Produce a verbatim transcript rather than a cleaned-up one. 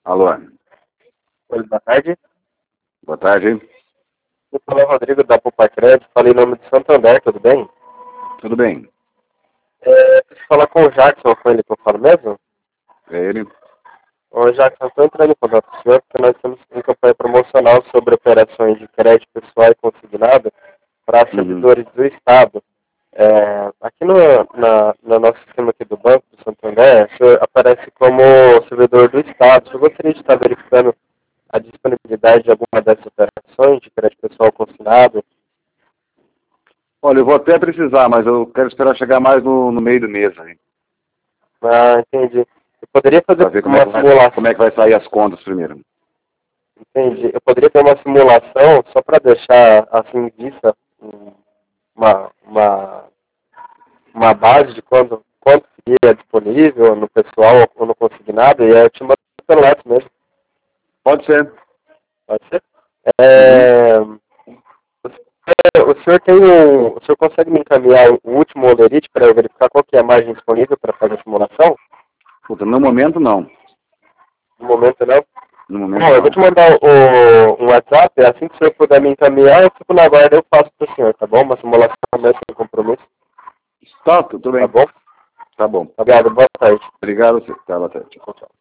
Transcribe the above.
Alô, Oi, boa tarde. boa tarde. Eu sou o Rodrigo da Poupa Crédito, falei em nome de Santander, tudo bem? Tudo bem? É, preciso falar com o Jackson, com ele que eu falo mesmo? É ele? Ô Jackson, estou entrando em contato com o senhor porque nós temos uma campanha promocional sobre operações de crédito pessoal e consignado para Uhum. servidores do Estado. É, aqui no na, no nosso sistema aqui do Banco do Santander, o senhor aparece como servidor do Estado. Eu gostaria de estar verificando a disponibilidade de alguma dessas operações de crédito pessoal consignado. Olha, eu vou até precisar, mas eu quero esperar chegar mais no, no meio do mês, hein? Ah, entendi. Eu poderia Pra fazer ver como é, uma que vai, como simulação. é que vai sair as contas primeiro. Entendi. Eu poderia ter uma simulação só para deixar assim vista um- uma, uma, uma base de quanto, quanto seria disponível no pessoal ou no consignado, e aí eu te mando pelo WhatsApp mesmo. Pode ser. Pode ser? Uhum. É, o senhor tem um, o senhor consegue me encaminhar o último holerite para eu verificar qual que é a margem disponível para fazer a simulação? Puta, no momento não. No momento não. No Bom, momento eu vou não. te mandar o, um WhatsApp, assim que o senhor puder me encaminhar, eu fico na guarda, eu faço para o senhor, tá bom? Uma simulação mesmo sem compromisso, Tá, tudo tá bem. bom? Tá bom. Obrigado, boa tarde. Obrigado, você. Tá, boa tarde. Tchau, tchau.